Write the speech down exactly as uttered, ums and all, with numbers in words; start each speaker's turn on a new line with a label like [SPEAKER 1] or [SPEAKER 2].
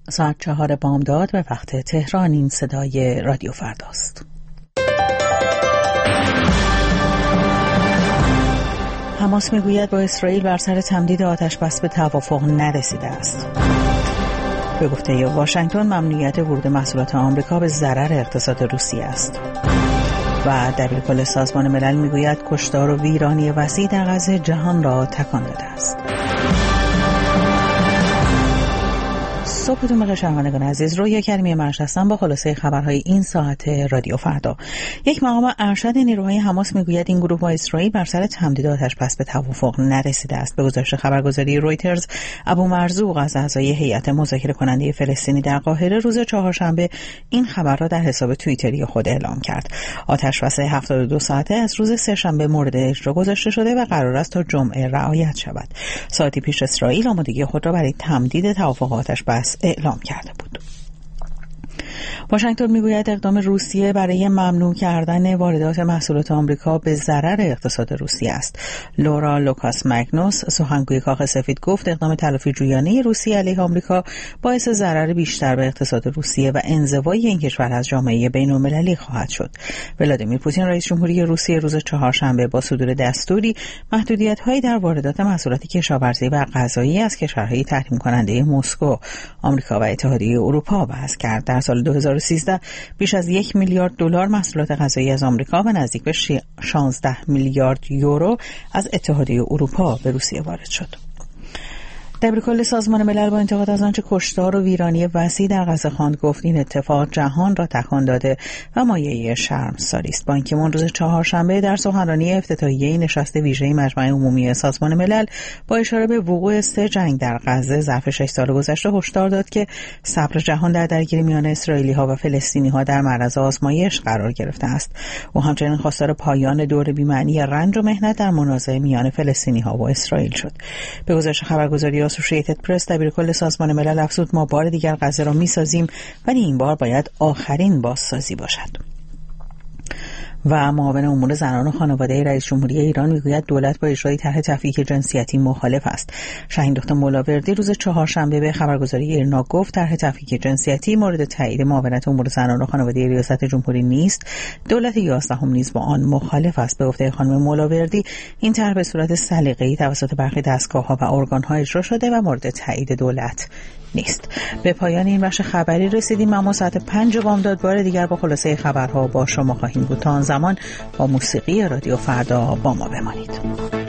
[SPEAKER 1] ساعت چهار بامداد به وقت تهران. این صدای رادیو فرداست. حماس میگوید با اسرائیل بر سر تمدید آتش بس به توافق نرسیده است. به گفته واشنگتن ممنوعیت ورود محصولات آمریکا به ضرر اقتصاد روسیه است. و دبیرکل سازمان ملل میگوید کشتار و ویرانی وسیع در غزه جهان را تکان داده است. صبحتون بخیر شنوندگان عزیز، رویا کریمی منش هستم با خلاصه خبرهای این ساعت رادیو فردا. یک مقام ارشد نیروهای حماس میگوید این گروه با اسرائیل بر سر تمدید آتش بس به توافق نرسیده است. به گزارش خبرگزاری رویترز، ابو مرزوق از اعضای هیئت مذاکره کننده فلسطینی در قاهره روز چهارشنبه این خبر را در حساب توییتری خود اعلام کرد. آتش بس هفتاد و دو ساعته از روز سه‌شنبه مورد اجرا گذاشته شده و قرار است تا جمعه رعایت شود. ساعتی پیش اسرائیل آمادگی خود را برای تمدید توافق آتش بس اعلام کرده بود. واشنگتن میگوید اقدام روسیه برای ممنوع کردن واردات محصولات آمریکا به ضرر اقتصاد روسیه است. لورا لوکاس مگنوس، سخنگوی کاخ سفید، گفت اقدام تلافی جویانه روسیه علیه آمریکا باعث ضرر بیشتر به اقتصاد روسیه و انزوای این کشور از جامعه بین‌المللی خواهد شد. ولادیمیر پوتین رئیس جمهوری روسیه روز چهارشنبه با صدور دستوری محدودیت‌هایی در واردات محصولات کشاورزی و غذایی از کشورهای تحریم کننده مسکو، آمریکا و اتحادیه اروپا وضع کرد. در سال دو هزار و سیزده بیش از یک میلیارد دلار محصولات غذایی از آمریکا و نزدیک به شانزده میلیارد یورو از اتحادیه اروپا به روسیه وارد شد. دبیرکل سازمان ملل با انتقاد از آنچه کشتار و ویرانی وسیع در غزه خواند گفت این اتفاق جهان را تکان داده و مایه شرمساری است. بان کی مون روز چهارشنبه در سخنرانی افتتاحیه نشست ویژه مجمع عمومی سازمان ملل با اشاره به وقوع سه جنگ در غزه ظرف شش سال گذشته هشدار داد که صبر جهان در درگیری میان اسرائیلی‌ها و فلسطینی‌ها در معرض آزمایش قرار گرفته است. او همچنین خواستار پایان دور بی‌معنی رنج و محنت در منازعه میان فلسطینی‌ها و اسرائیل شد. به گزارش خبرگزاری اسوسییتد پرس، دبیرکل سازمان ملل افزود ما بار دیگر غزه را می‌سازیم ولی این بار باید آخرین بازسازی باشد. و معاون امور زنان و خانواده رئیس جمهوری ایران میگوید دولت با اجرای طرح تفکیک جنسیتی مخالف است. شاهین دکتر مولاوردی روز چهارشنبه به خبرگزاری ایرنا گفت طرح تفکیک جنسیتی مورد تایید معاونت امور زنان و خانواده ریاست جمهوری نیست. دولت یازدهم نیز با آن مخالف است. به گفته خانم مولاوردی این طرح به صورت سلیقه‌ای توسط برخی دستگاه‌ها و ارگان‌ها اجرا شده و مورد تایید دولت نیست. به پایان این بخش خبری رسیدیم. اما ساعت پنج بامداد بار دیگر با خلاصه خبرها با شما خواهیم بود. تا آن زمان با موسیقی رادیو فردا با ما بمانید.